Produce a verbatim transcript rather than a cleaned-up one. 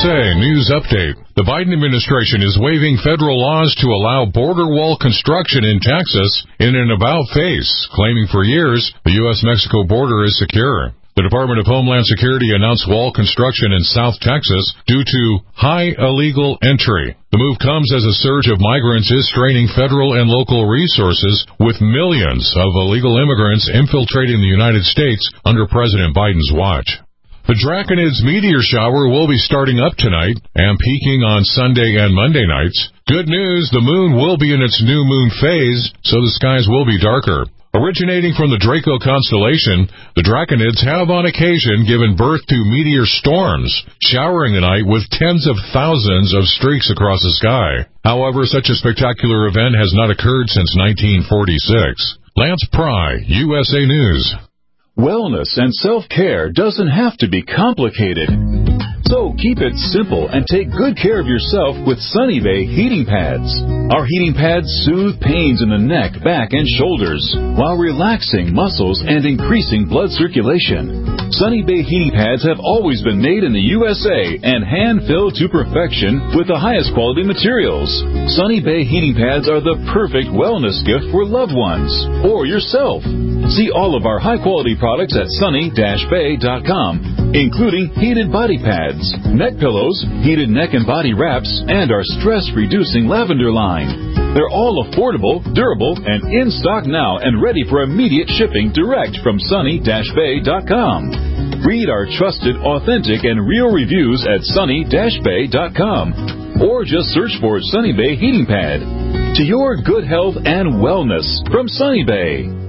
A News Update. The Biden administration is waiving federal laws to allow border wall construction in Texas in an about-face, claiming for years the U S Mexico border is secure. The Department of Homeland Security announced wall construction in South Texas due to high illegal entry. The move comes as a surge of migrants is straining federal and local resources, with millions of illegal immigrants infiltrating the United States under President Biden's watch. The Draconids meteor shower will be starting up tonight and peaking on Sunday and Monday nights. Good news, the moon will be in its new moon phase, so the skies will be darker. Originating from the Draco constellation, the Draconids have on occasion given birth to meteor storms, showering the night with tens of thousands of streaks across the sky. However, such a spectacular event has not occurred since nineteen forty-six. Lance Pry, U S A News. Wellness and self-care doesn't have to be complicated. So keep it simple and take good care of yourself with Sunny Bay heating pads. Our heating pads soothe pains in the neck, back, and shoulders while relaxing muscles and increasing blood circulation. Sunny Bay heating pads have always been made in the U S A and hand-filled to perfection with the highest quality materials. Sunny Bay heating pads are the perfect wellness gift for loved ones or yourself. See all of our high-quality products at sunny dash bay dot com, including heated body pads, neck pillows, heated neck and body wraps, and our stress-reducing lavender line. They're all affordable, durable, and in stock now and ready for immediate shipping direct from sunny dash bay dot com. Read our trusted, authentic, and real reviews at sunny dash bay dot com, or just search for Sunny Bay Heating Pad. To your good health and wellness from Sunny Bay.